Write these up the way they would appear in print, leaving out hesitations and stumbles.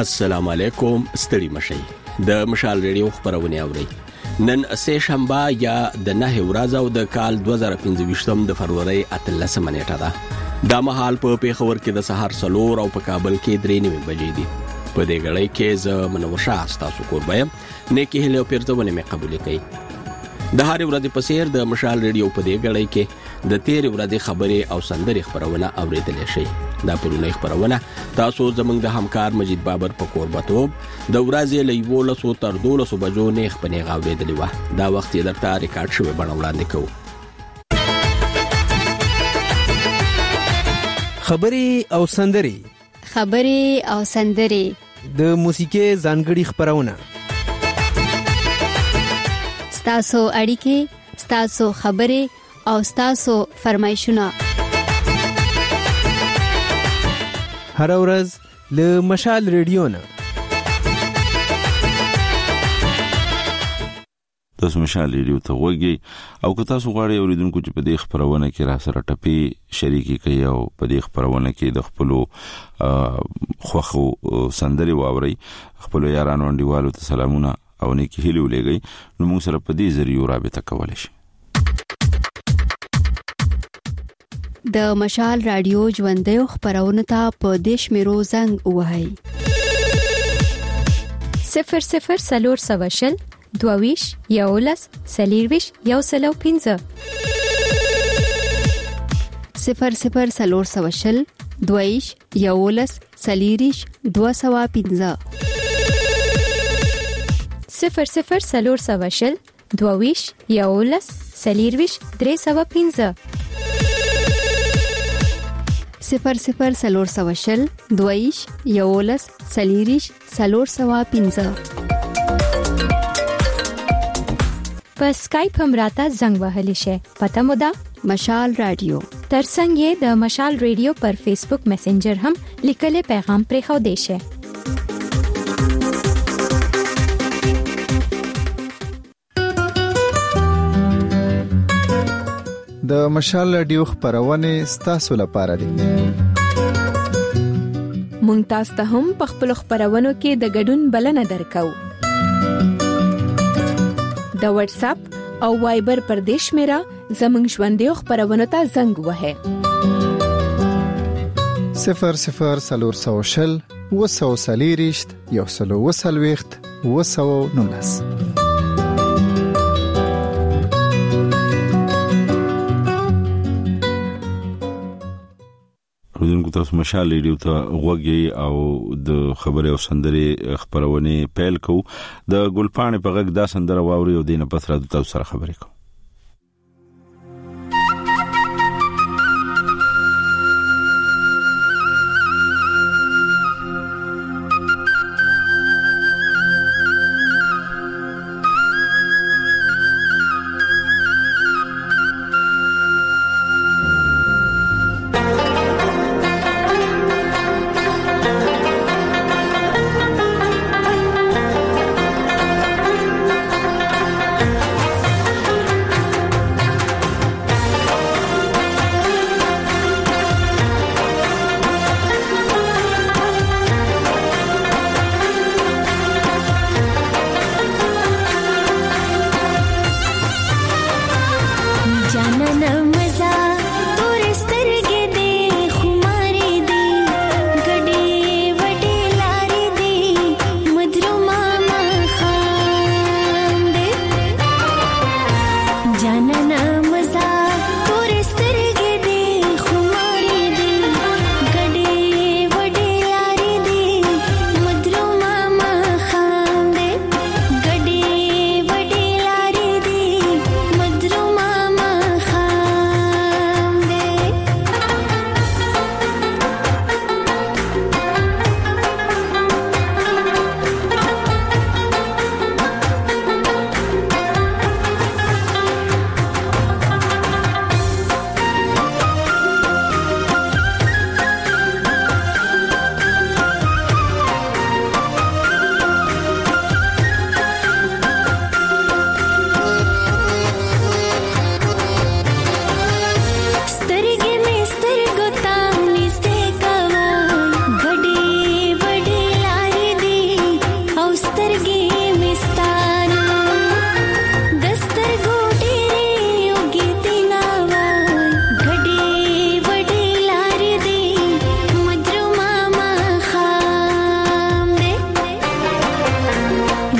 السلام علیکم. ستړي مشئ. د مشال ریډیو خبرونه اورئ. نن سه شنبه یا د 9 ورځ او د کال 2025 د فروری 18 نیټه ده. دا مهال په پیښور کې د سحر سلور او په کابل کې 3 بجې دي. په دې غړې کې ز منور شاه تاسو کوربایم نیکی هله پیرځونه مې قبول کړي. د هر ورځې په سیر د مشال ریډیو په دې غړې کې د 13 ورځې خبرې او سندري خبرونه اوریدل شي. دا پرونه خبرونه تاسو زمنګ د همکار مجید بابر په کوربتوب د ورځې لیوول سو تر 12 بجو نه خپنه غوډېدلی و. دا وخت یې درته ریکارډ شوی بڼه وړاندې کوو. خبرې او سندري د موسیقي ځانګړي خبرونه ستاسو اړیکې، ستاسو خبرې او ستاسو فرمایشونه هر ورځ له مشال ریډیو نه. تاسو مشال ریډیو ته وګورئ او که تاسو غواړئ اوریدونکو چې په دې خبرونه کې را سره ټپي شریکي کوي او په دې خبرونه کې د خپل خوخو سندري واوري، خپل یارانو انډیوالو ته سلامونه او نیکی هیله ولګي، نو موږ سره په دې ذریعہ رابطه کولای شئ. د مشال رادیو ژوندۍ خبرونه ته په دیش میرو زنګ وهاي 00 سلور سواشل دوویش یولس سلیرویش یوسلو 15 00 سلور سواشل دوویش یولس سلیریش 215 00 سلور سواشل دوویش یولس سلیرویش 315 00 سلور سواشل دویش یولس سلیریش 315 په سکایپ هم راته زنګ وهلی شي. پته مو ده مشال رادیو. ترڅنګ یې د مشال ریډیو پر فیسبوک میسنجر هم لیکل پیغام پرې خو دی شي. د مشال رادیو خبرونه ستاسو لپاره دي. مونږ تاسو ته هم په خپل خبرونو کې د ګډون بلنه درکو. د واتس اپ او وایبر پر دیش میرا زمنګ ژوندۍ خبرونه ته زنګ وهه 00 سلور سواشل وسو سلیریشت یوسلو وسلويخت وسو نونس. ودونکو تاسو مشال ریډیو ته وګورئ او د خبرې او سندري خبرونه پیل کو. د ګلپانې په غږ دا سندره واوري او دینه پس را تاسو سره خبرې کو.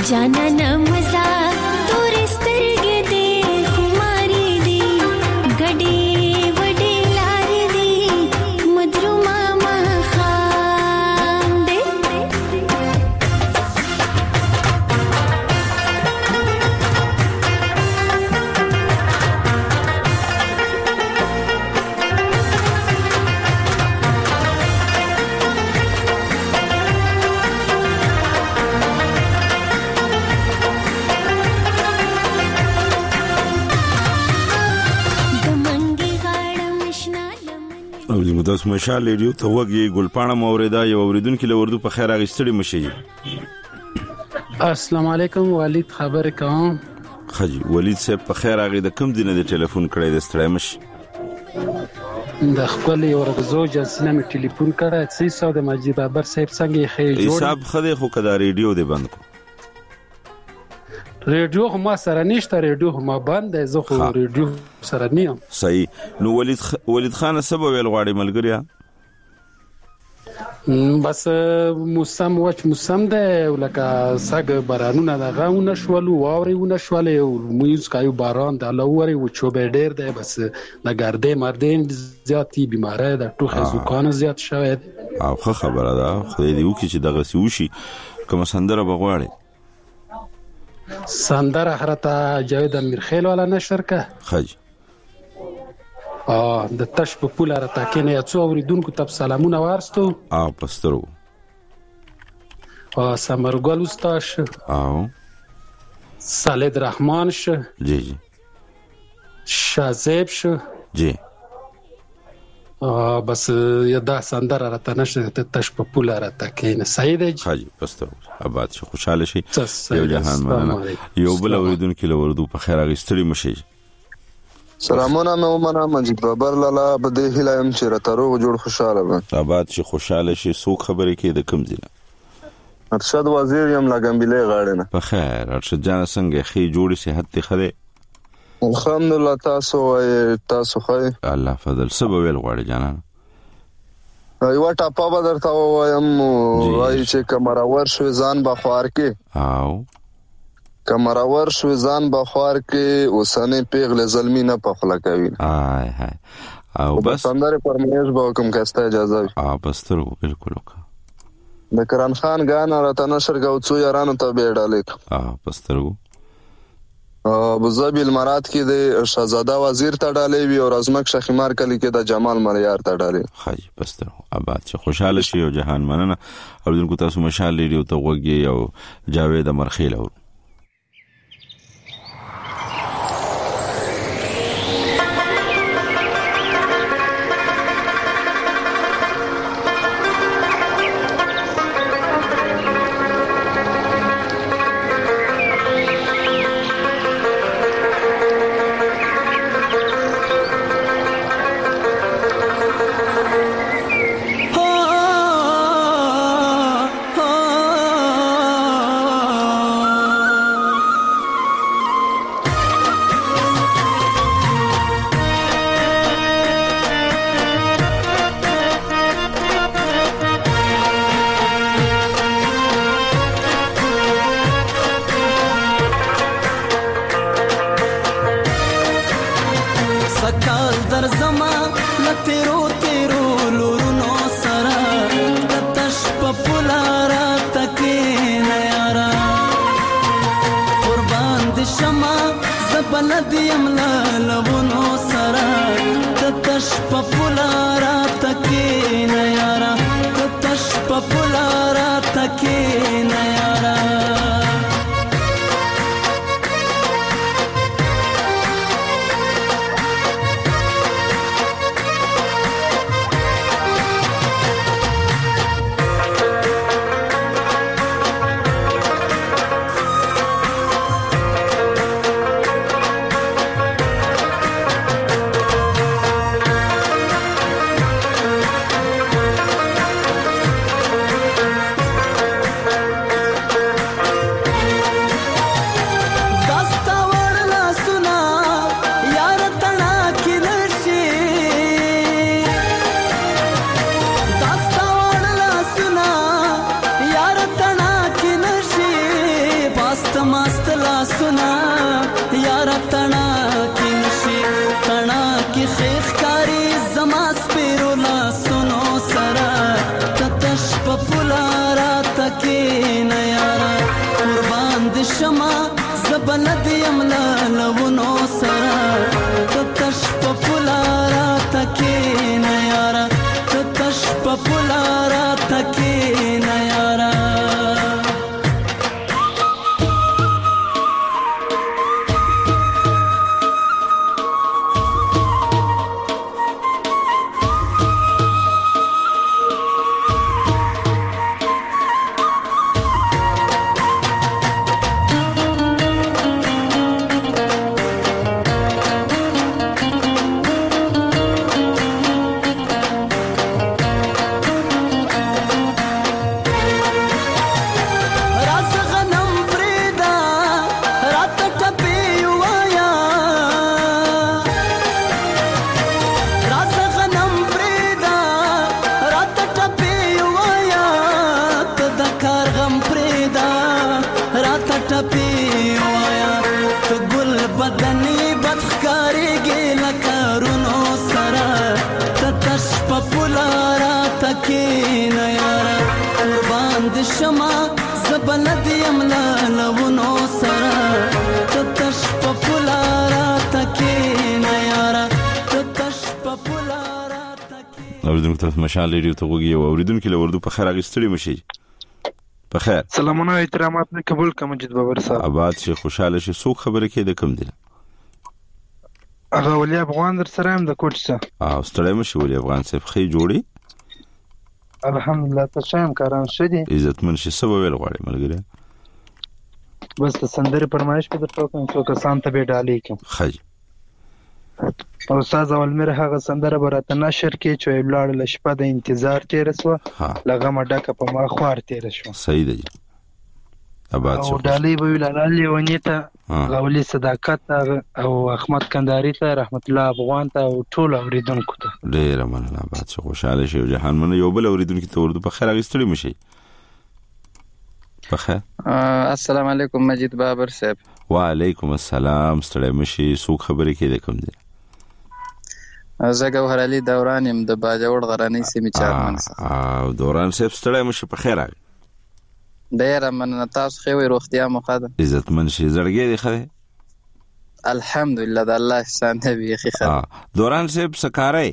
जाना न मजा तोरे स्तरगे दे खुमारी दी गडे वडे लारी दी मधुर मामा खाम दे او د مدرس مشال ریډیو ته وګي ګلپاڼه موریدا یو اوریدونکو له وردو په خیر اغستړي مشي. السلام علیکم ولید خبر کوم. خجی ولید صاحب په خیر اغه د کم دینه د ټلیفون کړی د ستړی مشي د خپل یو رغزو جنسنه می ټلیفون کړه 300 د مجید بابر صاحب څنګه خې جوړ حساب خده خو کدا ریډیو دی بند کو ریډیو هم سره نشته ریډیو هم بند دی زه خو ریډیو سره نیم صحیح. نو ولید خان سبب ویل غواړي ملګریا بس موسم ده ولکه سګ بارانونه دغه ونشول واوري شول موږ کایو باران د لوري و چوبې ډیر ده بس د ګردې مردین زیاتی بیماری د ټوخه زکان زیات شوی او خبره ده خدای دې وکړي چې دغه سوشي کوم سندره بغواړي سندره حرته جاوید امیرخیل والا نشر که خج د تش په پوله را تاکینه څو اوریدونکو ته سلامونه ورستو پسترو سمرګل استاد او سالد رحمان شه جی شازیب شه جی بس یدا سندره را تنشه تش په پوله را تاکینه سعید خج پسترو آباد شي خوشاله شي یو جهان مننه یو بل اوریدونکو له وردو په خیر اغستړي مشي. سلامونه مې ومنه مجید بابر لاله په دې هیله چې را تروغ جوړ خوشاله به آباد شي خوشاله شي څوک خبرې کې د کم ځینه ارشد وزیر یم لګمبلې غاړه نه په خیر ارشد جان څنګه خې جوړي صحت ته خره الحمدلله تاسو خې الله فضل سبب ویل غواړي جانان یو ټاپا به درته وایم وای چې کمرور شو ځان بخوار کې او کمرور شو ځان بخوار کې اوسنه پیغله ظلمي نه پخلا کوي هاي او بس سندره پرمیش به کوم کسته اجازه وي پسترو بالکل وکړه د کران خان غانا راته نشر غو څو یارانو ته بیړاله پسترو ابو ظبي الامارات کې د شهزاده وزیر ته ډالې وی او ازمک شخمار کلی کې د جمال ملیار ته ډالې خای پسترو آباد چې خوشاله شي او جهان مننه اوریدونکو تاسو مشال ریډیو ته وګي او جاوید امرخیل او سنا یار تنا کی نشي تنا کی خیخ کاری زما سپیرو لا سنو سرا تتش پپولارا تکی نه یارا قربان د شما زبلد یملا لونو سرا تتش پپولارا تکی نه یارا تتش پپولارا تکی نه یارا شما زبلد یملا لونو سرا تتش پپولارا تکی نیارا تتش پپولارا تکی. اوریدونکو ته مشال ریډیو ته وګورئ او اوریدونکو له وردو په خیر اغستړي مشي. په خیر. سلامونه او احترامات مې قبول کړم مجید بابر صاحب. آباد شي خوشاله شي څوک خبره کې د کم دي؟ هغه ولي افغان در سره هم د کوټ څخه. ستړی مشي ولي افغان صاحب خې جوړي. الحمدلله تاسو هم کاران شدي عزتمن شي سبب ویل غواړي ملګری بس ته سندري پرمایش په درته کوم څو کسان ته به ډالې کوم خج او استاد اول مره هغه سندره برته نشر کې چې بلاړ ل شپه د انتظار تیر سو لغه مډکه په ما خوار تیر شو صحیح دی اباد شو ډالې به ویل ونیته غولي صداقت او احمد کندهاری ته رحمت الله افغان ته او ټول اوریدونکو ته ډیر مننه اباد شو خوشاله شي جهان من یو بل اوریدونکو ته ورته په خیر اغستړي مشي په خیر السلام علیکم مجید بابر صاحب وعلیکم السلام ستړی مشي څوک خبرې کې د کوم دي زه ګوهر علي دوران يم د باجوړ غراني سیمې چارمن او دوران صاحب ستړی مشي په خیر ډیر مننه تاسو خو روغتیا مخاده عزتمن شي زړګي دی خو الحمدلله د الله احسان دی بيخي خیر دوران صاحب سکارای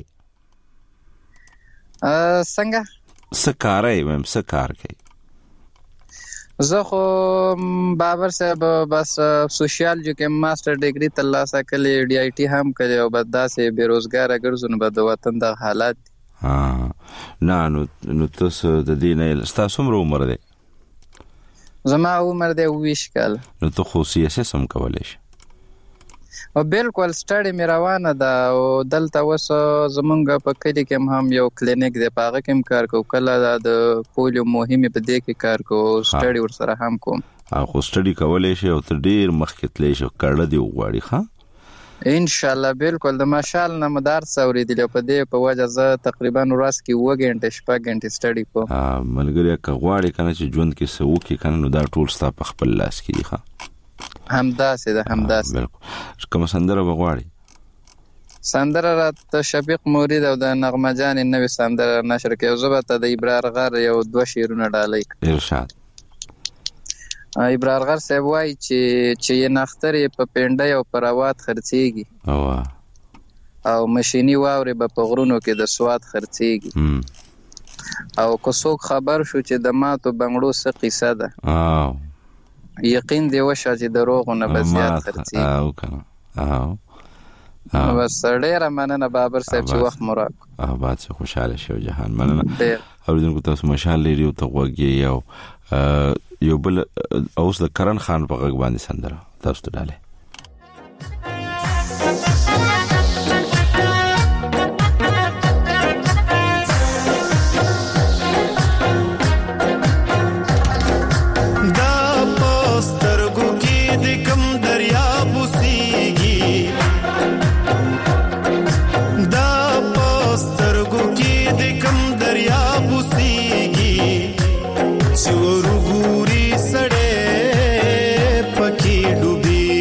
څنګه سکارای مم سکار کوي زه خو بابر صاحب بس سوشیالوجي کې ماستر ډیګري ترلاسه کړې ډي آی ټي هم کړې او بداسه بیروزګار ګرځون بد وطن د حالات نه نو تاسو د دې نه تاسو عمر عمر دی زما عمر دی 20 کال نو ته خو سیاسي سم کولای شي او بالکل سټډي مې روانه ده او دلته وس زمونږ په کلی کې هم یو کلینیک دی پاغه کې کار کو کله د پولیو مهمه په دې کې کار کو سټډي ور سره هم کوم خو سټډي کولای شي او ته ډیر مخکې تللی شي کړه دی وغواړي ښه ان شاء الله بالکل د ماشال نه مدار سوري دی په دې په وجه زه تقریبا ورځ کې 2 غنټه شپه غنټه سټډي کوم ملګری کغواړي کنه چې ژوند کې سو کې کنه نو دا ټول ستا په خپل لاس کې دی ښه همداسې ده همداسې بالکل کوم سندره بغواړي سندره رات شفیق مورید او د نغمه جان نوې سندره نشر کې او زبته د ابرار غر یو 2 شیرونه ډالې ارشاد ابرار غر صاحب وای چې یې نخترې په پنده او پروات خرڅيږي او ماشيني واوري په غرونو کې د سواد خرڅيږي او کو څوک خبر شو چې د ماتو بنگړو څه قصه ده یقین دی وشه چې دروغونه به زیات خرڅيږي او کنه بس ډیره مننه بابر صاحب چې وخت مو راکړ آباد څه خوشاله شو جهان مننه اوریدونکو تاسو مشال لري او ته وګورئ یو بل اوس د کرن خان په غږ باندې سندره تاسو ته ډاله ورګوري سړې پکې ډوبي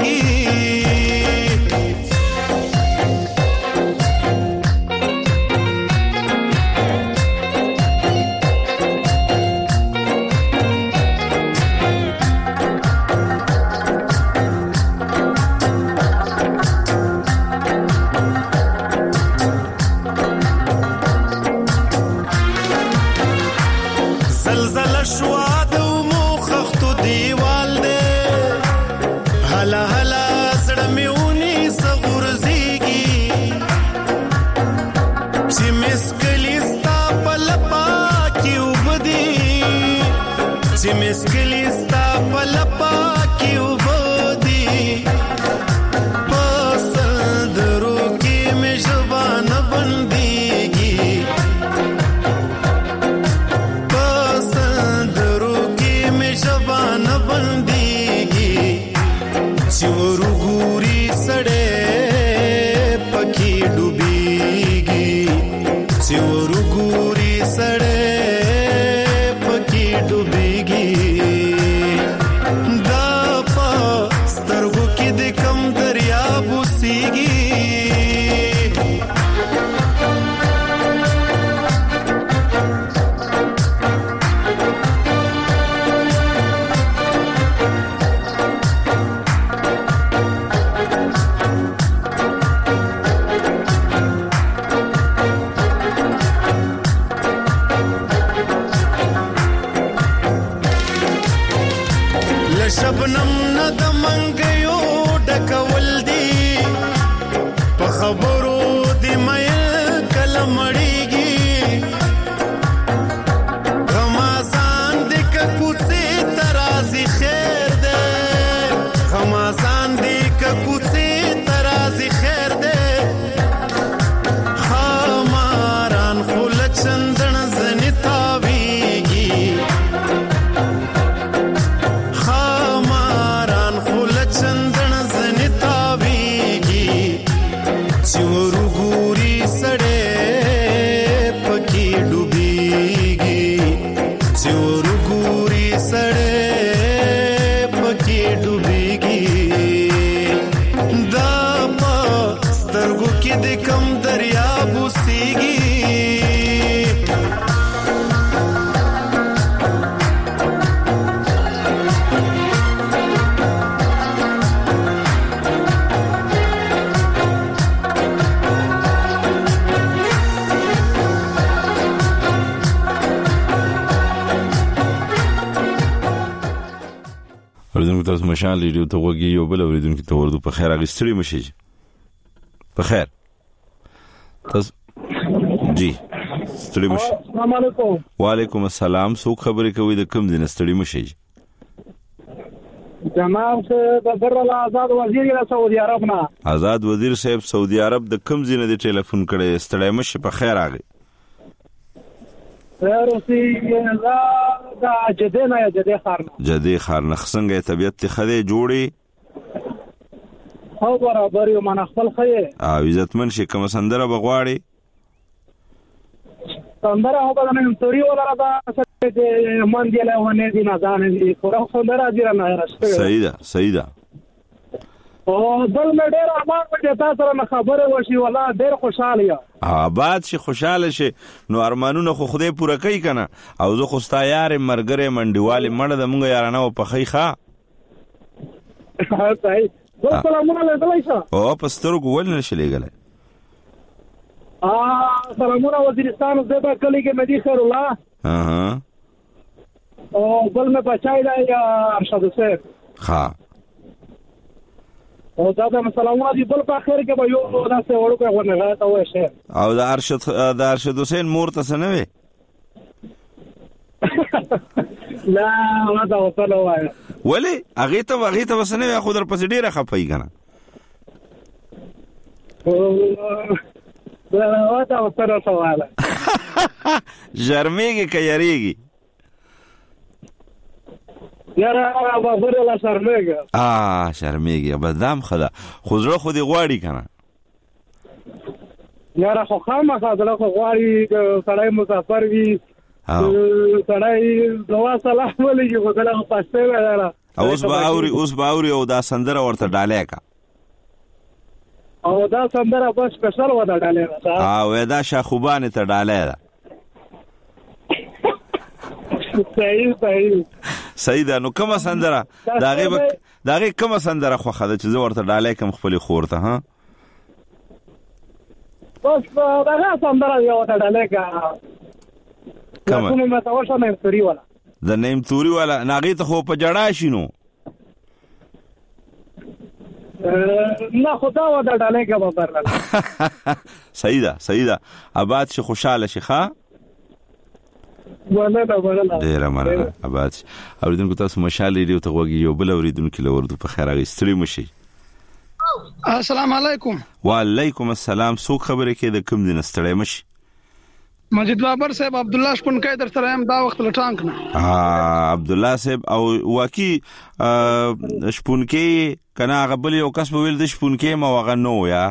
تاسو مشال ریډیو ته وګورئ یو بل اوریدونکو ته ورته په خیر اغستړي مشي په خیر تاسو جی ستړي مشي السلام علیکم وعلیکم السلام سو خبرې کوي د کم دین ستړي مشي جناب سے بدر آزاد وزیر سعودي عرب نه آزاد وزیر صاحب سعودي عرب د کم زینه د ټلیفون کړي ستړي مشي په خیر اغه روسي دا جدي خارنه څنګه طبيعت خدای جوړي او برابر یو من خپل خې او عزتمن شي کوم سندره بغواړي سندره هو بدل نه توري ولا دا چې من دی له ونه دي نه ځان دي خو سندره دي نه راځي سیدا او بل مې ډېر ارمان په تاسو سره خبره وشي ولا ډېر خوشاله یم آباد شي خوشاله شي نو ارمانونه خو خدای پوره کوي کنه او زه خو ستا یار مرګره منډیواله مړه د مونږ یارانه په خیخه صحیح سلامونه لګلای او پستر ګول نشي لګلای سلامونه وزیرستان زبا کلی کې مدي خیر الله او بل مې بچای دا ارشد حسین ها او دا سلامونه دی بل په خیر کې به یو داسې وړو کې ونه راته وای شي او د ارشد حسین مور ته څه نه وي لا ما دا وصله وای ولی هغه ته وسنه خو در پسې ډیره خپای کنه لا دا وصله سواله جرمېږي کيریږي یاره بابر لا شرمېږي شرمېږي بدام خدا خو زړه خو دې غواړي کنه یاره خو خامخا زړه خو غواړي سړی مسافر وي سړی دوا سلام ولګي خو دلته پښته وایي اوس به اوري او دا سندره ورته ډالې کا او دا سندره بس سپیشل و دا ډالې را او دا شاخوبان ته ډالې ده صحیح ده. نو کومه سندره داغه کومه سندره خو خاله چې زه ورته ډالې کوم خپل خور ته ها بس دا سندره یو ته ډالې کا کومه کومه متوسه نه توري ولا د نیم توري ولا ناغي ته خو په جړا شینو نه خدا و دا ډالې کا برلا صحیح ده آباد شي خوشاله شي ښا ولا ډیر مننه آباد. اوریدونکو تاسو مشال ریډیو ته وګورئ یو بل اوریدونکو لوردو په خیر غوښتلی مشي. السلام علیکم. وعلیکم السلام. څوک خبره کې د کوم دین ستړی مشي؟ مجید بابر صاحب عبد الله شپونکای در سره هم دا وخت لټانک نه عبد الله صاحب او واقعي شپونکای کنا غبل یو کس په ویل د شپونکای ما وغه نو یار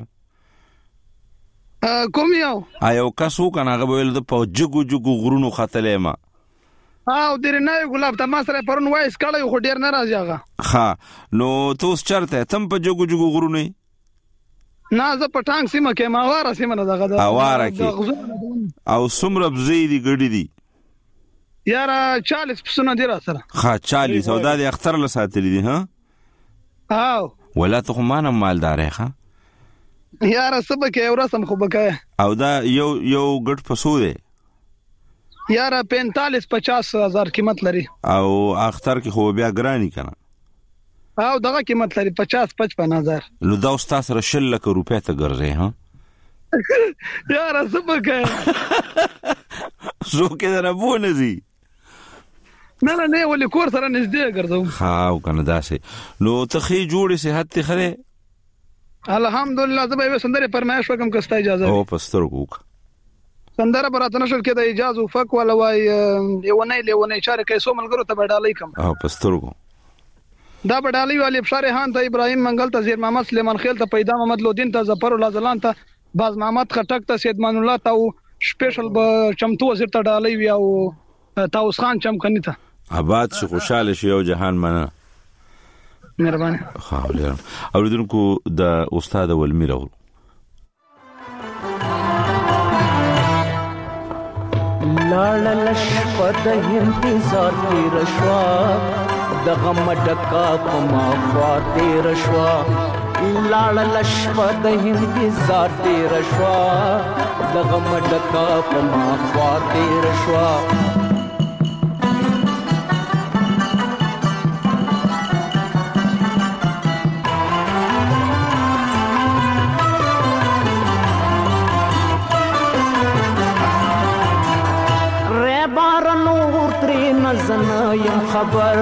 کوم یو کسو کنا غبل د په جګو غرونو خطلې ما ډیر نه ګلاب ته ما سره پرون وایس کړی خو ډیر ناراض یاغه ها نو توس چرته تم په جګو غرونو نه زه په ټانک سیمه کې ما واره سیمه نه دغه اواره کې او سمره بزې دي ګډې دي یاره 40 پسونه دي را سره ها 40 او د اختر له ساتلې دي ها او ولا ته مانه مالدار ښه یاره سبا کې ورسم خو بکای او دا یو ګډ پسو دی یاره 45-50 هزار قیمت لري او اختر کې خو بیا ګرانی کنه او دغه قیمت لري 50-55 هزار. نو دا استاد سره 1 لک روپیا ته ګرځي ها یاره سبکه زه کې نه بونځي نه ولې کور سره نږدې ګرځم ها او کنه داسې نو ته خې جوړې صحت ته خره الحمدلله زه به سندره پرمایش وکم کستا اجازه او پسترګو سندره برات نشل کې د اجازه فک ولا وای یو نه چاره کې سو ملګرو ته بدالای کم او پسترګو دا بدالای والی بشار خان ته ابراهیم منګل ته زیر محمد سلیمان خیل ته پیدا محمد لودین ته ظفر الله زلان ته باز محمد خټک ته سید مان الله ته سپیشل چمتو وزیر ته ډالای وی او تاوس خان چمکنی ته آباد شي خوشاله شي او جهان منه مهرباني خاولم اوریدونکو د استاد ولمیر اورو لاړ لشپد انتظار تیر شوا د غم ډکا په ما خوا تیر شوا لاړ لشپد انتظار تیر شوا د غم ډکا په ما خوا تیر شوا یم خبر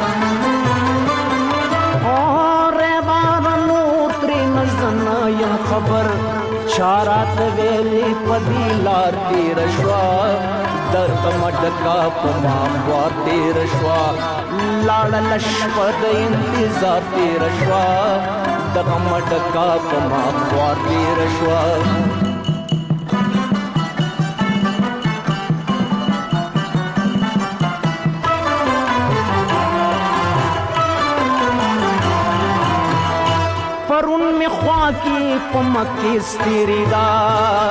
اور بار نور تری نزن یم خبر چارات ویلی پدی لار تیر شوا در کمڈکا پما خوا تیر شوا لاړ لشپد انتظار تیر شوا در کمڈکا پما خوا تیر شوا پرون می خوا کی پمکی ستیری دا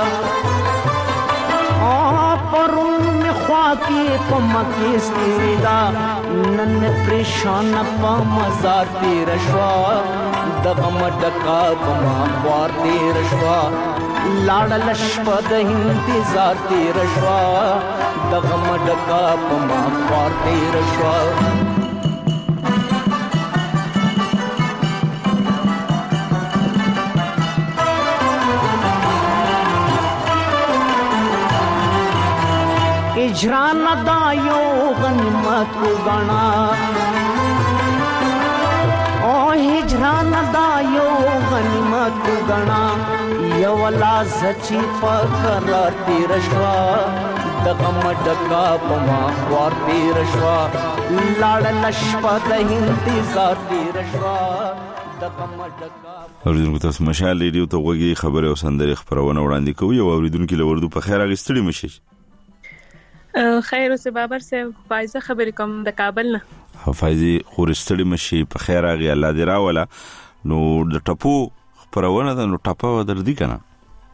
پرون می خوا کی پمکی ستیری دا نن پریشان پا مزار تیر شوا دغم ڈکا پما خوار تیر شوا لاړ لشپد انتظار تیر شوا دغم ڈکا پما خوار تیر شوا اجران دایو غنیمت گنا او هجران دایو غنیمت گنا یو لاز چی فقر تیر شوا دغم ډکا پما خوار تیر شوا لاړ لشپد انتظار تیر شوا دغم ډکا. اوریدونکو تاسو مشال ریډیو ته وګورئ خبره او سندري خبرونه وړاندې کوي او اوریدونکو له وردو په خیر غستړي مشي. خیر اوسه بابر صاحب فایزه خبرې کوم د کابل نه. فایزي خورستړي مشي په خیر راغی الله دې راولا. نو د ټپو خبرونه ده، نو ټپه در دي کنه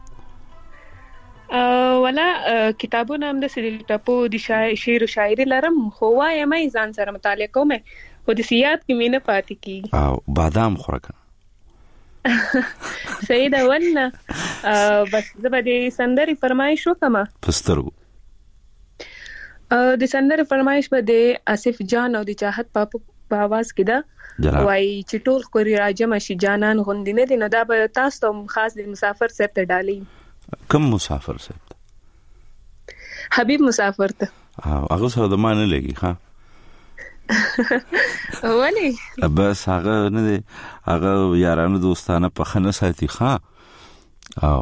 ولا کتابونه هم د سری ټپو د شعر او شاعري لرم، خو وایم ځان سره مطالعه کوم، خو د سیات کې مینه پاتې کی او بادام خورکه سیده ولنه. بس زبده سندري فرمایش وکما پسترو د سندري فرمایش به د آصف جان او د چاحت پاپو په आवाज کې ده وای چې ټول خوري راجم شي جانان غوندینه دي. نو دا به تاسو ته خاص د مسافر صاحب ته ډالي. کوم مسافر صاحب؟ حبیب مسافر ته. هغه سره د مان لګي ها ولی بس هغه نه دي، هغه یارانو دوستانه په خنه ساتي ها. او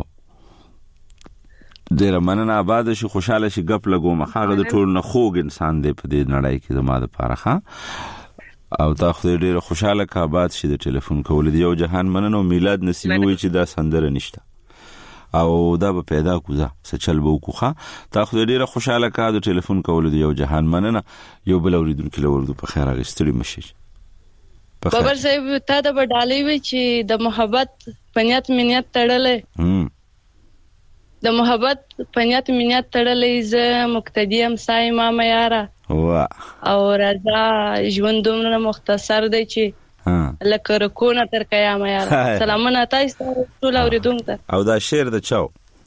ډیر مننه، آباد شي، خوشاله شي، غپ لګو مخاغه د ټول نه خوګ انسان دی په دې نړۍ کې زما د پاره ها. او تاسو ډیر خوشاله کا آباد شي. د ټلیفون کول دی یو جهان مننه او میلاد نصیب وي چې دا سندره نشته او دا به پیدا کوزه سچل بو کوخه. تاسو ډیر خوشاله کا د ټلیفون کول دی یو جهان مننه. یو بل اوریدونکو لورد په خیر غستړي مشي. بابر صاحب ته د بډالې وی چې د محبت پنیات منیت تړلې، د محبت پنیات منیت تړلې ز مقتدیم سای ما یارا وا او رضا ژوند دومره مختصر دی چې لکه رکونه تر قیامه یارا. سلامونه تاسو ټول اوریدونکو. او دا شعر د چاو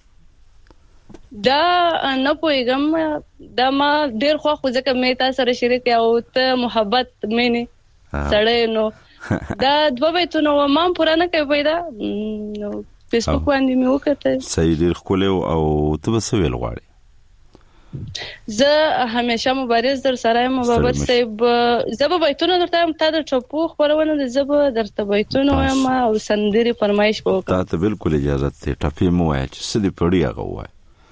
دا نه پويګم، دا ما ډیر خو ځکه مې تاسو سره شریک او ته محبت مې نه سړی نو دا دوه بیتونه و ما پورانه کوي پیدا نو فیسبوک باندې مې وکړه. صحیح ډیر خو او ته څه ویل غواړي؟ زه همیشه مبارز در سره یم بابا صاحب. زه به بیتونه درته یم، تا د ټپو خبرونه د زه به درته بیتونه وایم او سندري فرمایش به وکړم. تا ته بالکل اجازه ته ټپې مو وایي چې څه دې پړی هغه وایي.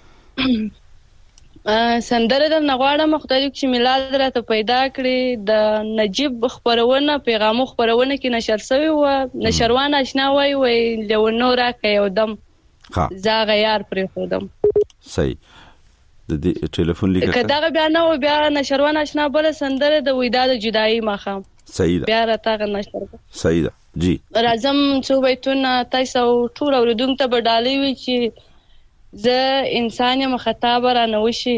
سندره در نغواړم خدای چې میلاد راته پیدا کړي. د نجیب خبرونه پیغامو خبرونه کې نشر شوی و، نشروان آشنا وای لونو راکې یو دم زاغ یار پر خودم. صحیح د دې ټلیفون لیکه کدا بیا نو بیا نشروان آشنا بل سندره د وداد جدای ماخام. صحیح ده بیا راته نشر. صحیح ده جی. راځم څو بیتونه تاسو ټول اوریدونکو ته بډالې وی چې زه انسان یم خطا برانه وشي،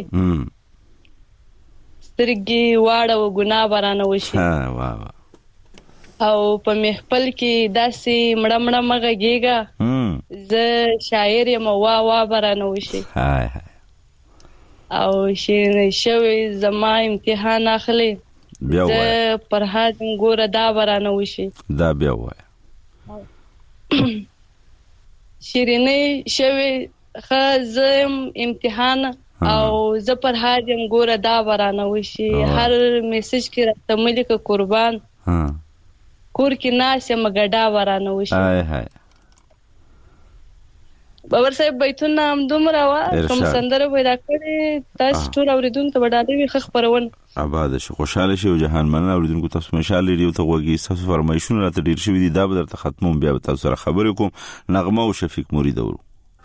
سترګې واړه و ګناه برانه وشي او په محفل کې داسې مړه مړه مغږیږه زه شاعر یم وا برانه وشي او شیرین شوی زما امتحان اخلي زه پر حاجم ګوره دا برانه وشي. دا بیا وای شیرین شوی خزم امتحان او زه پر حاجم ګوره دا برانه وشي. هر میسج کې راته ملک قربان کور کې ناس یم ګډا برانه وشي. هاي بابر صاحب بیتونه هم دومره وا کوم سندره پیدا کړي تاسو ټول اوریدونکو ته وډالې وي خبرونه آباد شي خوشاله شي او جهان مننه اوریدونکو تاسو مشال لري ته وګي تاسو فرمایشونه راته ډیر شوي دي دا به درته ختموم بیا تاسو سره خبرې کوم. نغمه او شفیق مرید ورو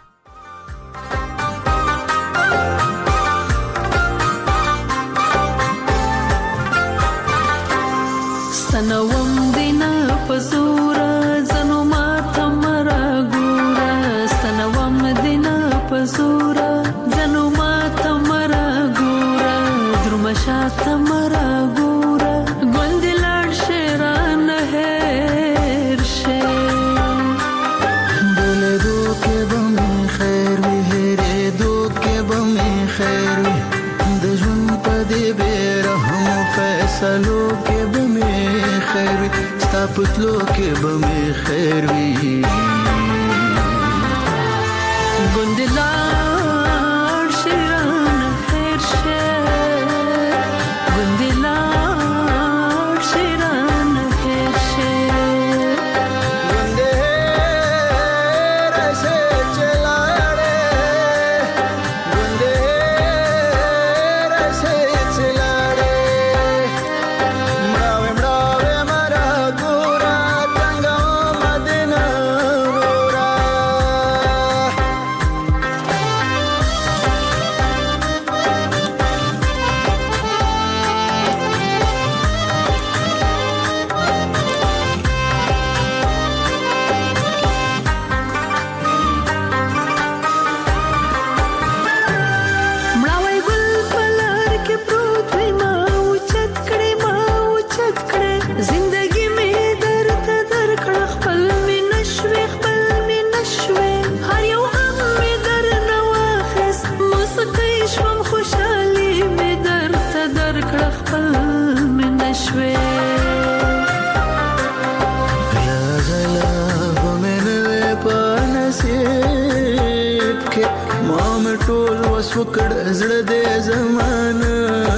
سنوم دینا پزورا زنو ما تمرا ګورا سنوم دینا پزورا زنو ما تمرا ګورا درمشا تمرا ګورا ګوندلار شیران هر شه بوله دو کې بم خیر وی هره دو کې بم خیر وی د ژوند په دې بیرحم فیصلو کې بم خیر وی ستا پتلو کې بم خیر وی ګوندلار شیران هر شه ګوندلار شیران هر شه ګونده رسه چلاړې ګونده رسه چلاړې مړاوې مرا ګورا څنګه مدینه مې ټول وس وکړ زړه دې زمانه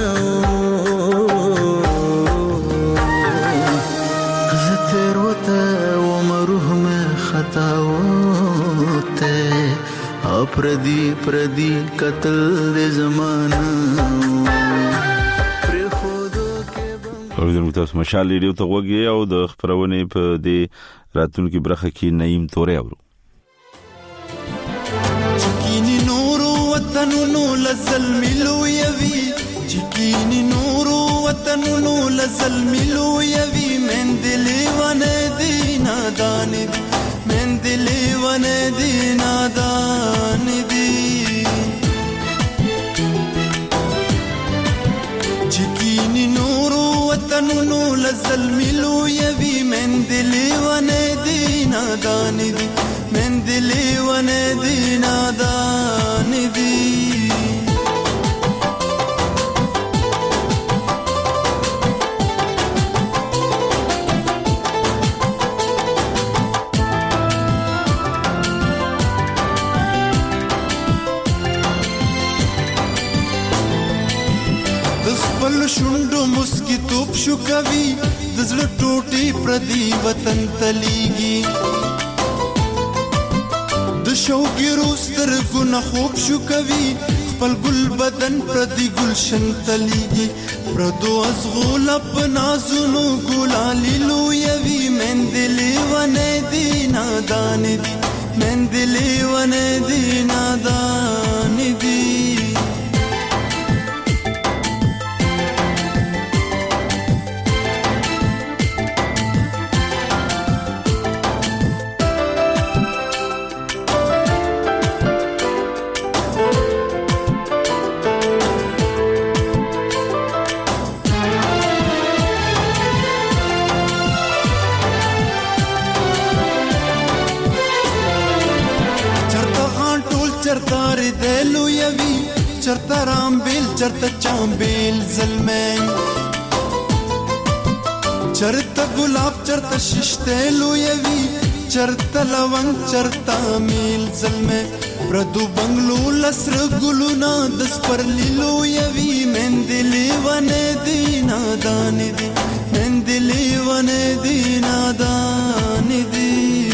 زه تیر وته وم روح مې خطا وته پردي قتل دې زمانه اوریدونکو تاسو مشال ریډیو ته وګورئ او د خبرونه په دې راتلونکي برخه کې نعیم تورې اورو چکینی نور وطنونو لزلم لویوي چکینی نور وطنونو لزلم لویوي من دلی ونه دینا دان دی من دلی ونه دینا دان دی چکینی نور وطنونو لزلم لویوي من دلی ونه دینا دان دی من دلی ونه دینا دان دی خپل شونډو مسکی توپ شو کوي د زړه ټوټي پردي وطن تليږي د شوقي روستر ګنا خوب شو کوي خپل ګل بدن پردي گلشن تليږي پردو از غول اپنا زونو ګلالي لويوي من دلی ونه دینا دان دي من دلی ونه دینا دان دي چرتا رامبیل چرتا چامبیل زلمین چرتا گلاب چرتا ششتیلو یوی چرتا لونگ چرتا میل زلمین پردو بنگلو لسر گلونا دس پر لیلو یوی من دلی ونه دینا دانی دی من دلی ونه دینا دانی دی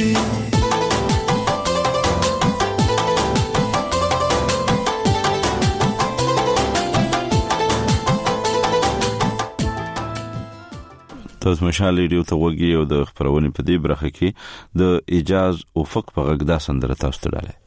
تاسو مشال ریډیو ته وګورئ او د خبرونه په دې برخه کې د اجاز افق په غږ دا سندره تاسو ته ډاله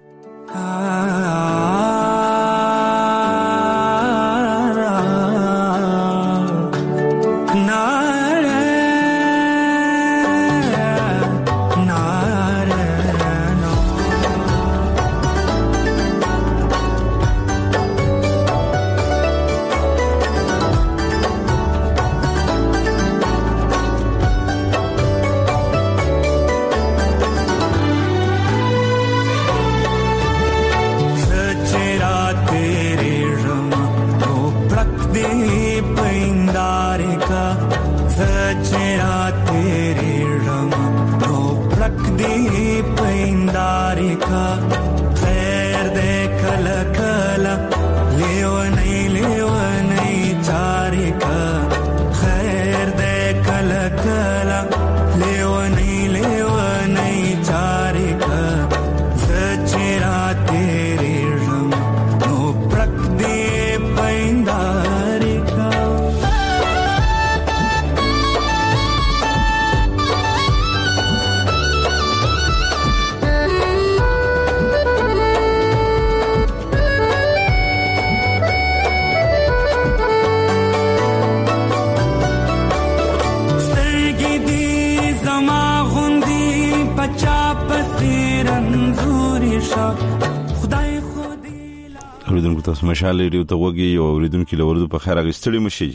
تاسو مشال ریډیو ته وګورئ او اوریدونکو لوردو په خیر غستړي مشي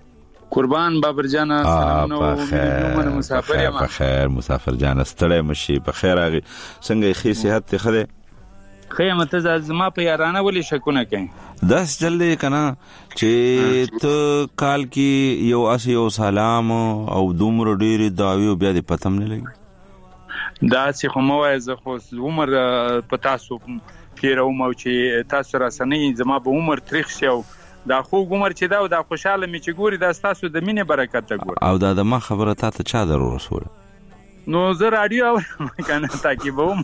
قربان بابر جان سلام نو مسافر یم په خیر مسافر جان ستړي مشي په خیر غي څنګه خې صحت ته خله خیمه ته زما په یارانه ولې شکونه کوي 10 جلدی کنا چې ته کال کې یو اسی او سلام او دومره ډېر داوی بیا دې پتم نه لګي دا چې خو موایزه خو عمر په تاسو پیروم او چې تاسو راسنۍ زما به عمر تریخ شي او دا خو عمر چې دا او دا خوشاله می چې ګوري دا تاسو د مینې برکت ته ګوري او دا د ما خبره تاسو چا درو رسول نو زه رادیو اورم کنه تعقیبوم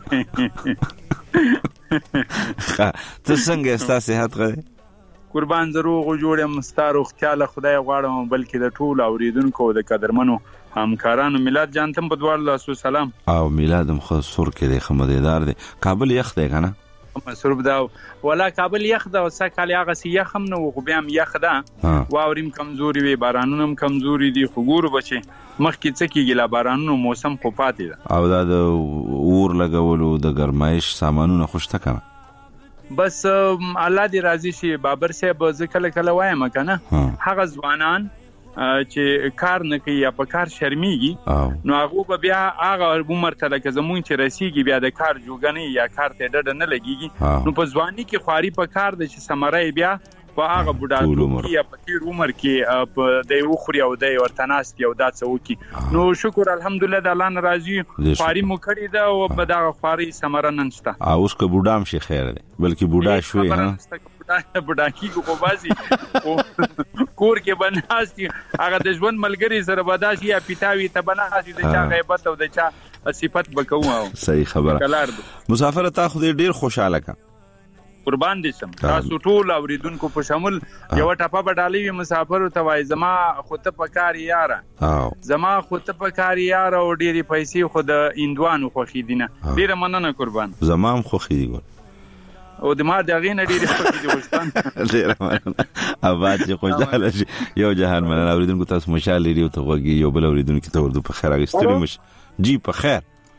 ته څنګه ستاسو صحت غواړي قربان زروغ جوړم ستاره اختیاله خدای غواړم بلکې د ټول اوریدونکو د قدرمنو همکارانو میلاد جانتم په دوار الله سلام او میلادم خو سور کې دی خمدیدار دی کابل یخ دی کنه مسروب دا ولا کابل یخ دا وسکه هغه سی یخ هم نو خو بیا هم یخ دا واوریم کمزوري وي بارانونه هم کمزوري دي خو ګورو بچي مخکې څه کېږي لا بارانونو موسم خو پاتې ده او دا د اور لګولو د ګرمایش سامانونه خوشته کنه بس الله دې راضي شي بابر صاحب زه کله وایم کنه هغه ځوانان چې کار نه کوي یا په کار شرمېږي نو هغه به بیا هغه عمر ته لکه زمونږ چې رسیږي بیا د کار جوګنې یا کار ته ډډه نه لګيږي نو په ځواني کې خواري په کار د چې سمره بیا په هغه بوډاتوب کې یا په تیر عمر کې په د یو خوري او د ورتناست یو داسې وکي نو شکر الحمدلله د الله ناراضي خواري مو کړی دا او په دا خواري سمره ننسته اوس که بوډام شي خیر دی بلکې بوډا شوی ها بډاکی کو بازي کور کې بناسي هغه د ژوند ملګری سره بداسي یا پیتاوي ته بناسي د چا غیبت او د چا صفت بکوم صحیح خبره مسافر تا خو ډیر خوشاله کا قربان دي سم تاسو ټول اوریدونکو په شامل یو ټاپه بدالي مسافر ته وای زما خطه پکاري یار زما خطه پکاري یار او ډيري پیسې خود اندوانو خو خیدینه ډیر مننه قربان زمام خو خیدی ګور او د ما دغه نه ډیره خوشی دي وستان ډیره مننه اباد چې خوشاله شي یو جهان مننه اوریدونکو تاسو مشال لري او ته وګي یو بل اوریدونکو ته ورته په خیر اغستری مش جی په خیر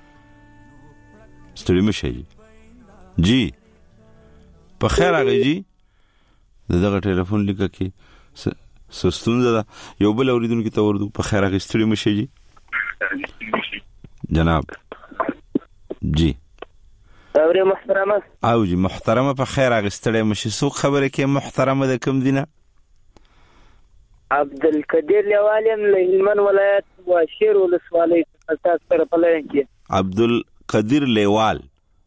ستړي مشه جی په خیر اغه جی دغه ټلیفون لیکه کې سستون ده یو بل اوریدونکو ته ورته په خیر اغستری مشه جی جناب جی اوري محترمه او جی محترمه په خیر اغستړې مشي سو خبره کې محترمه د کوم دینه عبدالقدیر لیوالم له هلمند ولایت واشیر ولسوالۍ اساس پر پلان کې عبدالقدیر لیوال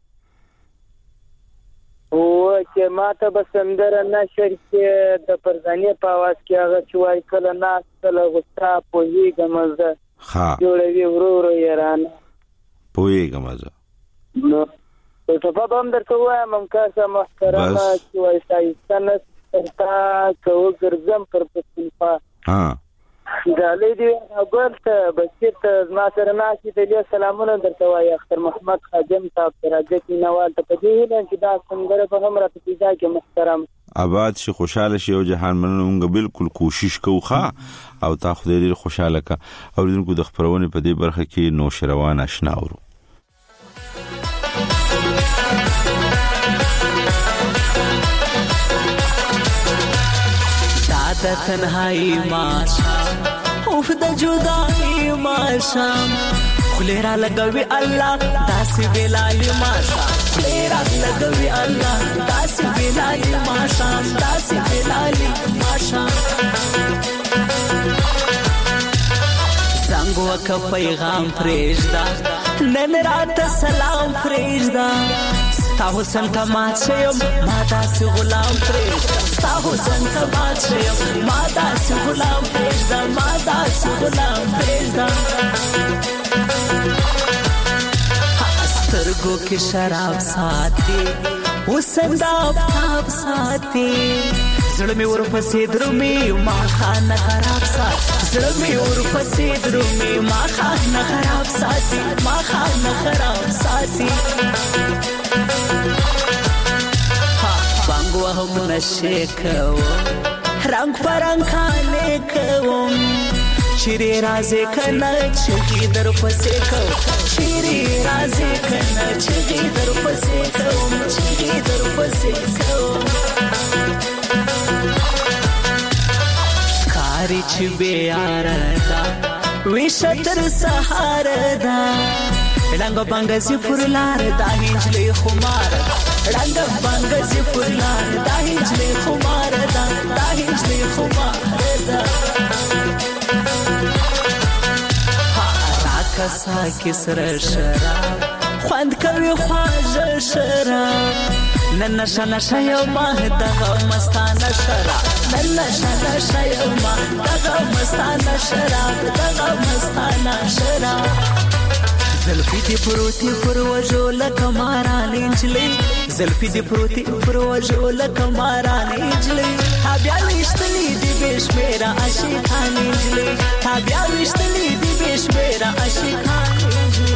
او چې ماته بسندر نشر کې د پرځانې په आवाज کې هغه چوي کله ناس کله غصه پوهیږم زه ها جوړوي ورو یاران پوهیږم زه نو ته په بام درته وایم ممکاسه محترمه چې وای سایستنه تا کو ګرځم پر پښتونخوا دا لیدي اګورته بچیت ما سره ناشې د سلامونه درته وای اختر محمد خادم صاحب راځي نوال ته پدې نه چې دا څنګه په هم راته پیدا کې محترم آباد شي خوشاله شي او جهان مننه بالکل کوشش کوخه او تا خو دې خوشاله کا اوریدونکو د خبرونه په دې برخه کې نو شروان آشنا ورو د تنهایی ماشام اوف د جدائی ماشام خلیرا لګوي الله داسې ویلای ماشام خلیرا لګوي الله داسې ویلای ماشام داسې ویلای ماشام زنګ وک پیغام پرېږدا نن رات سلام پرېږدا ستا حسن ته مات شم ما داسې غلام پرېږدا ستا حسن ته مات شم ما داسې غلام پرېږدا ما داسې غلام پرېږدا سترګو کې شراب ساتي حسن دا آفتاب ساتي زړه مې ورپسې درومي ما خانه خراب ساتي زړه مې ورپسې درومي ما خانه خراب ساتي ما خانه خراب ساتي بانگو هم نشه کوم رنگ پرنگ خانه کوم چیری رازی کنه چگی در پسی کوم چیری رازی کنه چگی در پسی کوم چگی در پسی کوم کاری چی بیاره دا ویشتر سهاره دا رنگ بانگزی پرلار دا هنجلی خمار رنگ بانگزی پرلار دا هنجلی خمار دا هنجلی خمار دا راکسا کسر شراب خواند کوي خواجه شراب نن نشه نشه یو ما دغه مستانه شراب نن نشه نشه یو ما دغه مستانه شراب دغه مستانه شراب زلفی دی پروتی پر وجو لکه ماران انجلی زلفی دی پروتی پر وجو لکه ماران انجلی تابیا وشتلی دی بشمیرا عاشقان انجلی تابیا وشتلی دی بشمیرا عاشقان انجلی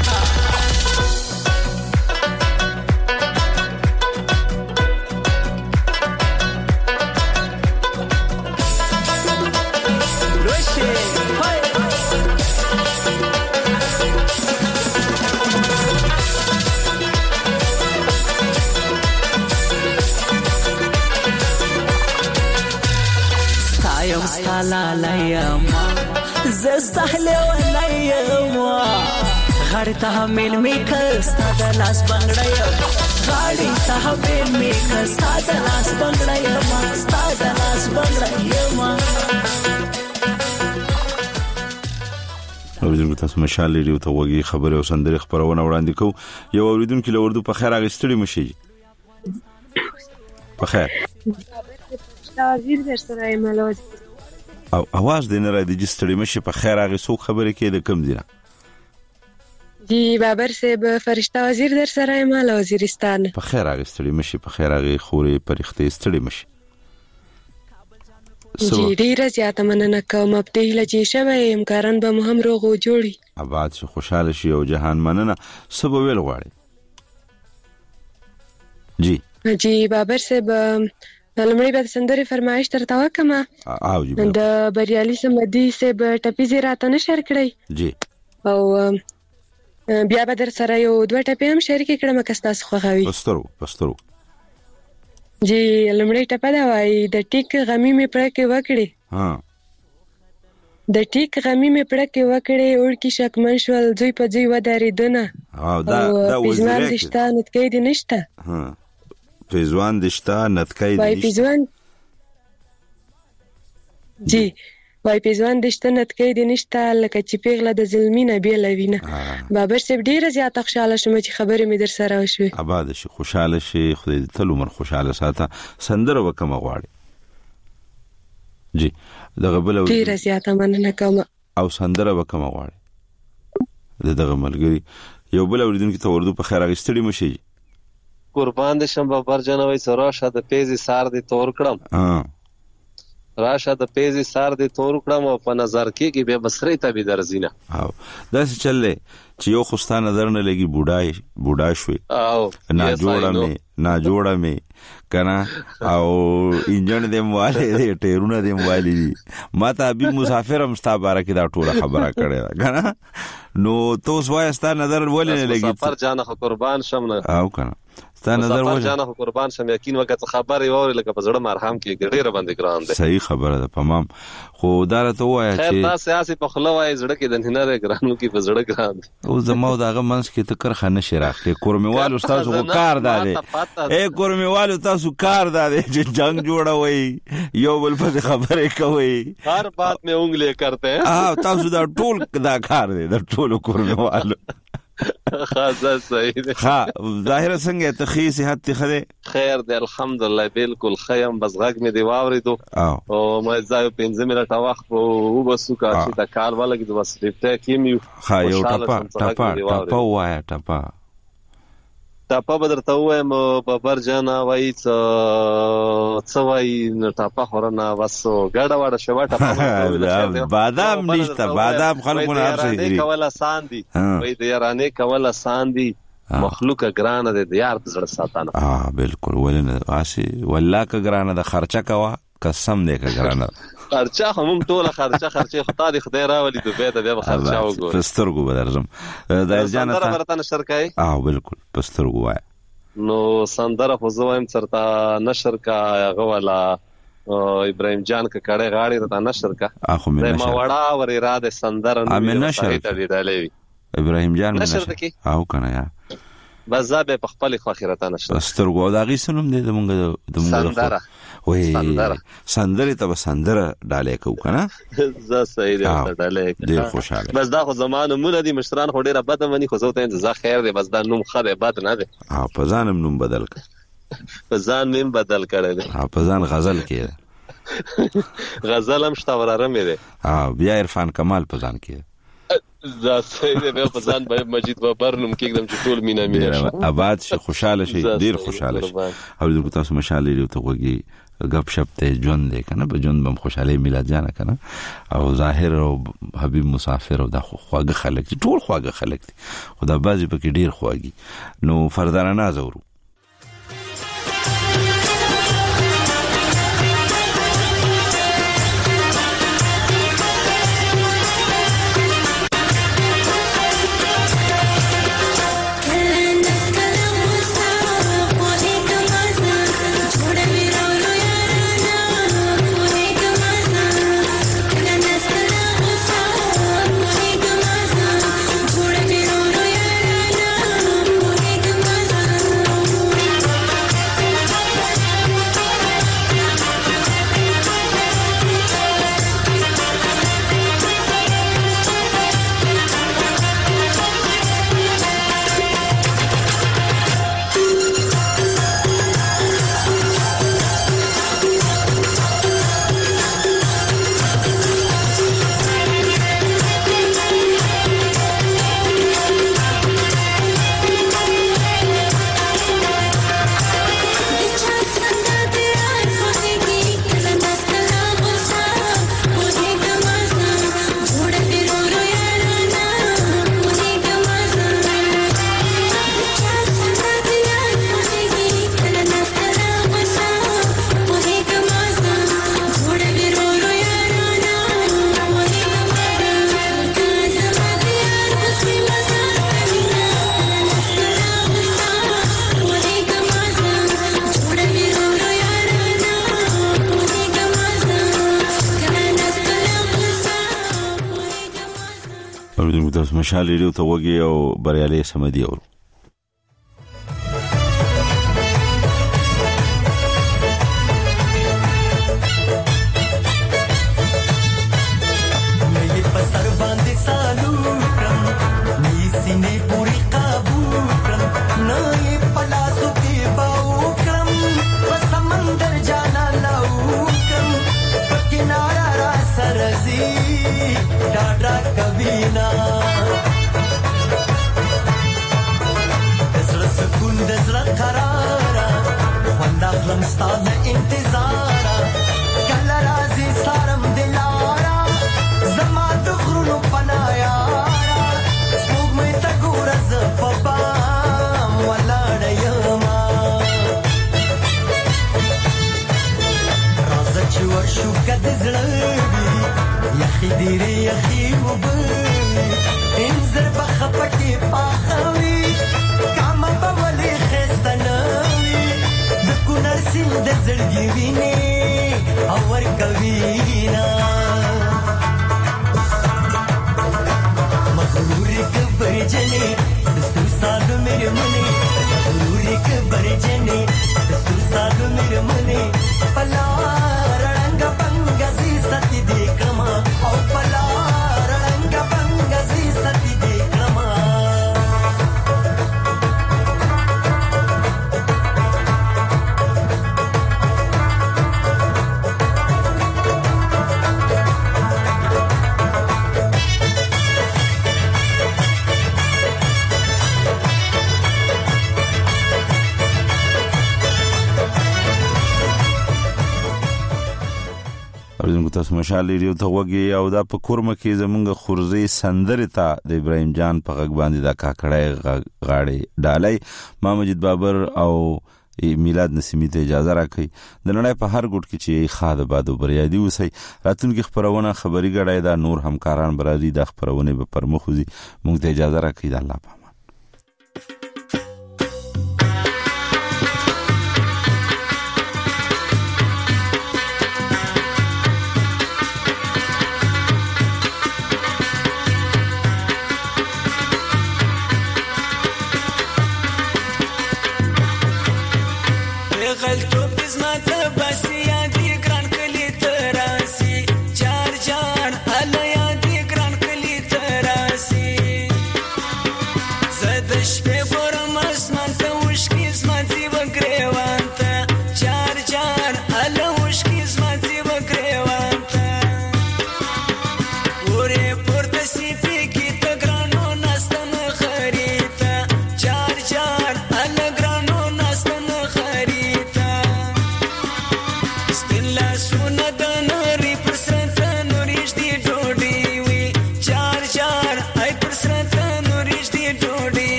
لا لا يما زستحلي ولا يما غاړي ته مل میکستا د لاس بنگړای غاړي ته مل میکستا د لاس بنگړای ما ستا د لاس بنگړای ما اوریدونکو تاسو مشال ریډیو ته وګورئ خبره او سندره خبرونه وړاندې کو یو اوریدونکو له اردو په خیر اغستړي مشي په خیر وزیر در سره ملوز او आवाज دینه را دي جستړي مشي په خیر هغه څوک خبره کې د کم دینه جی بابر صاحب فرشتہ وزیر در سره مال وزیرستان په خیر هغه ستړي مشي په خیر هغه خوري پرخته ستړي مشي جی ډیر زیاته مننه کوم په دې لچې شوی امکاران به مهم روغو جوړي آباد شي خوشاله شي او جهان مننه سبا ویل غواړي جی بابر صاحب لمړی به سندري فرمایش ترته وکما او جی د بریالي سمدي صاحب ټپي زیراته نشر کړی جی او بیا به در سره یو دوه ټپي هم شریک کړم که تاسو خوښوي پسترو جی لمړی ټپه دا وای د ټیک غمی می پړکې وکړي ها د ټیک غمی می پړکې وکړي اور کی شکمن شول دوی په دوی وداري دنه او دا وزیر دشته نتکې دي نشته ها پیزوان دشته نتکې وای پیزوان جی وای پیزوان دشته نتکې دي نشته لکه چې پیغله د ظلمینه بیلوینه بابر صاحب ډیره زیاته خوشاله شوم چې خبرې مې در سره وشوي آباد شي خوشاله شي خدای دې تل عمر خوشاله ساته سندره وکم غواړي جی دغه بل ډیره زیاته مننه کوم او سندره وکم غواړي دغه ملګری یو بل اوریدونکو ته ورته په خیر اغستړي مشي قربان دې شم بابر جنوي سراشه د پیزي سار دې تور کړم راشه د پیزي سار دې تور کړم او په نظر کې به بصری ته به درزینه او دا څه چلې چې یو خوستا نظر نه لګي بوډا شوي او نا جوړه مې کنه او انجن دې مواله دې ټیرونه دې مواله دي ما ته ابي مسافر هم ستا باره کې دا ټوله خبره کړې ده کنه نو تو سوایستا نظر ولې نه لګي مسافر جانه قربان شم نه او کنه ستا نظر ولې جانه قربان شم یقین وکړه خبرې ووري لکه په زړه مرهم کې ډېر باندې ګران دي صحیح خبره ده تمام خو دا راته وایي چې خیر تاسو سیاسي په خلوای زړه کې د نه ګرانو کې په زړه ګران او زمو داغه منس کې تکر خنه شراخته کورمیوالو تاسو کار داده کورمیوالو تاسو کار داده چې جنگ جوړوي یو بل په خبره کوي هر بات میں انګلی کرتے ہیں تاسو دا ټول دا کار دی دا ټول کورمیوالو خاصه صحیح ده ها ظاهر څنګه ته صحت خده خیر ده الحمدلله بالکل خیم بس غږ مې دی واوریدو او مې ځای 15 منټه وخت او بسو کا چې دا کار ولګي د بس لپټه کیمیو ها یو ټپا وایا ټپا بدرته وایم بابر جانا وای څه وای ټپا خورنه وسو ګډه وړه شوا ټپا بادام نشته بادام خلکو نه ارسي کوله ساندي وای د یارانه کوله ساندي مخلوق ګرانه د یار زړه ساتانه بالکل ولنه واسي والله ک ګرانه د خرچه کوا قسم دې ک ګرانه خرچه هم ټوله خرچه خدای خدای راولي د بیت بیا خرچه وګور پسترګو بدرزم د ارجانه سره برتن شرکای بالکل پسترګو وای نو سندره خو زوایم چرتا نشر کا غوالا ابراهيم جان کا کړه غاړي ته نشر کا ما وړا ور اراده سندره نو ابراهيم جان نشر کی او کنه یا بس زابه په خپل خاطرته نشر پسترګو دا غي سنم دې د سندره وای سندره ته سندره ډالې کو کنه ز صحیح دی ډالې ډیر خوشاله بس دا خو زمانه مونږ دي مشران خو ډیره بد مني خو زه ته انتظار خیر دی بس دا نوم خره بد نه دی په ځانم نوم بدل ک ځان مې بدل کړی دی. په ځان غزل کې غزل هم شته وراره مې دی. بیا عرفان کمال په ځان کې دا صحیح دی. بیا په ځان مجید بابر نوم کېږدم چې ټول مینا شي آباد شي خوشاله شي ډیر خوشاله شي. او تاسو مشال لري ته وګي غب شپ ته ژوند دی کنه په ژوند بم خوشاله میلاد جان کنه او ظاهر او حبیب مسافر او د خواږه خلک ټول خواږه خلک دي خدا بازي پکې ډیر خواږي نو فردانه نازورو مشال لري ته وګي او بریالي سمدي او تاسو مشال لري ته وګي او دا په کورمه کې زمونږ خورزي سندره ته د ابراهيم جان په غږ باندې دا کاکړای غاړي ډالای ما مجید بابر او میلاد نسیمی ته اجازه راکړي د نړۍ په هر ګوټ کې چې خاده بادو بریادي وسی راتونکو خبرونه خبري غړای دا نور همکاران برادي د خبرونه په پرمخوزي مونږ ته اجازه راکړي د الله په شپې پر مسمن ته وشکې زما دی وګریوان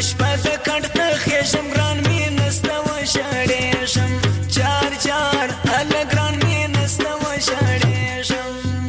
شپه د کټ ته خېشم ګران می نسته و شړېشم چار چار ال ګران می نسته و شړېشم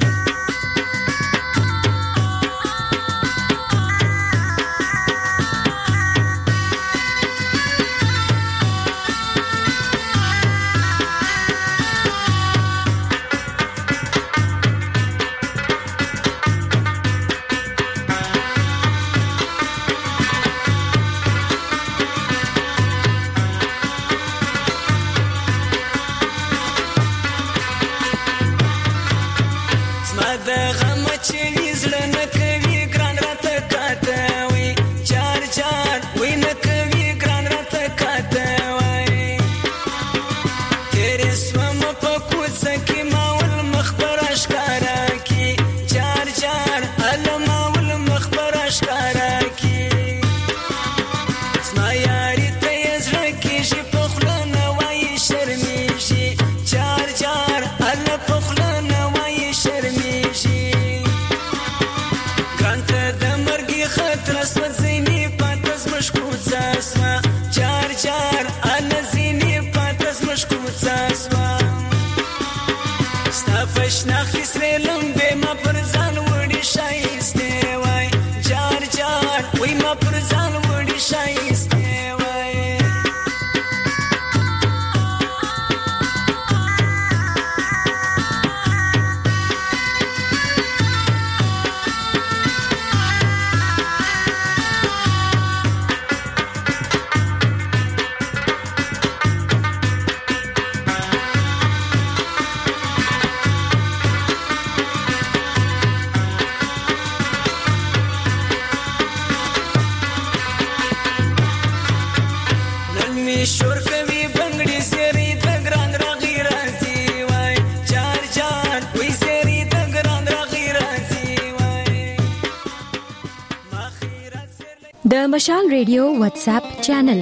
د مشال ریډیو واتس اپ چینل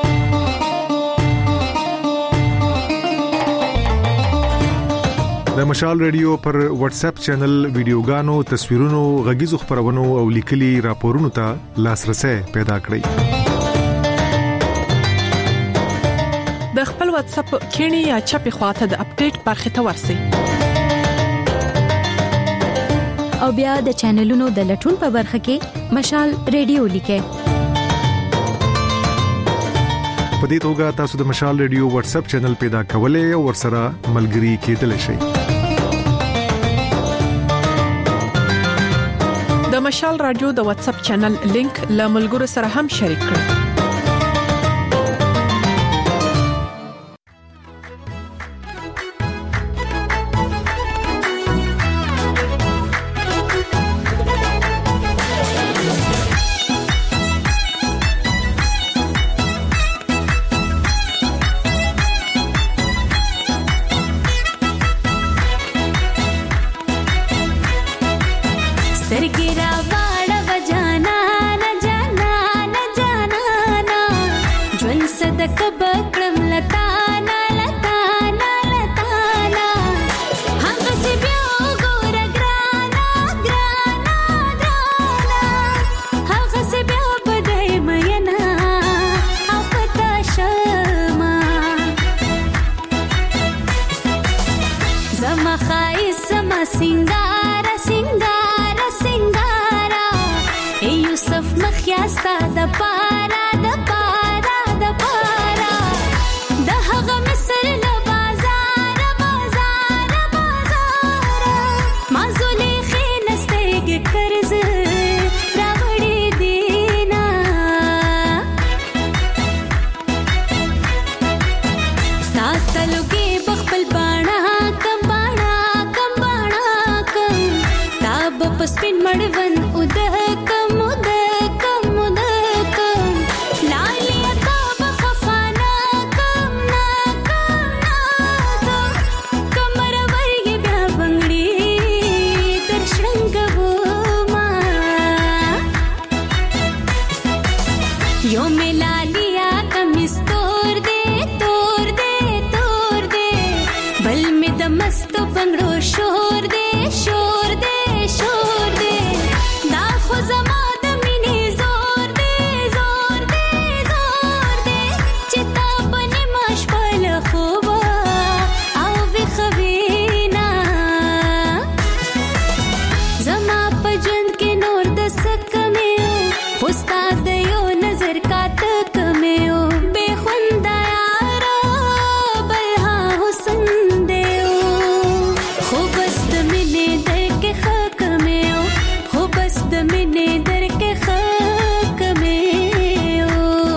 د مشال ریډیو پر واتس اپ چینل ویډیوګانو تصویرونو غږیزو خبرونو او لیکلي راپورونو ته لاسرسي پیدا کړئ د خپل واتس اپ کینی یا چپی خواته د اپډیټ برخه ته ورسئ او بیا د چینلونو د لټون په برخه کې مشال ریډیو لیکئ. په دې توګه تاسو د مشال ریډیو واتس اپ چینل پیدا کولای او ورسره ملګري کېدلی شئ. د مشال رادیو د واتس اپ چینل لینک له ملګرو سره هم شریک کړئ. زما د مینې زور دې استاد یو نظر کاته کمیو بے خوندا یارا بلها حسن دیو خو بس د مینې در کې خک میو خو بس د مینې در کې خک میو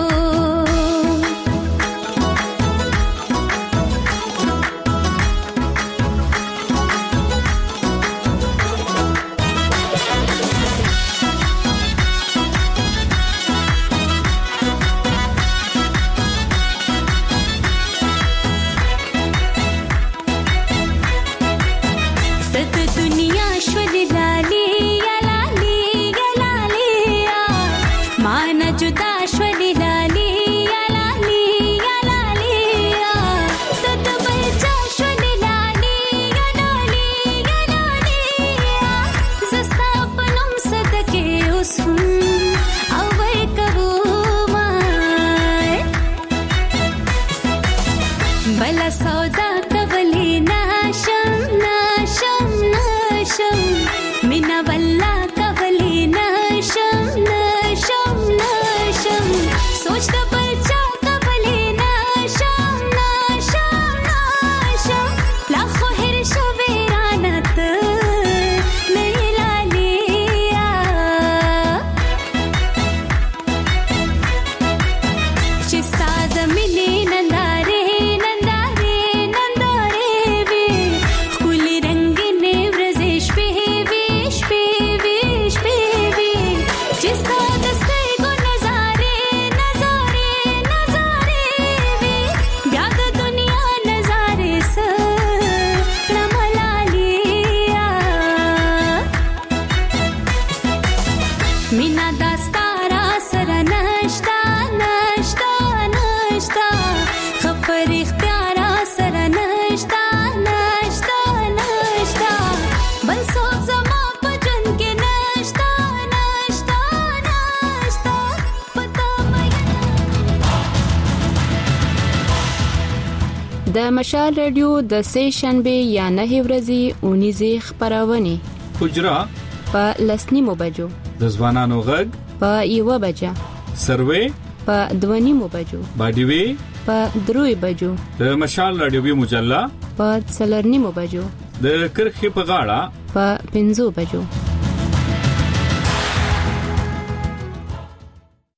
د مشال رادیو د سې شنبه یا نه ورځې اونیزه خبرونه حجرا په لسنیمو بجو د ځوانانو غږ په یو بجه سروې په دونیمو بجو باډیوي په دروي بجو د مشال رادیو مجله په څلرنیمو بجو د کرخې په غاړه په 5 بجو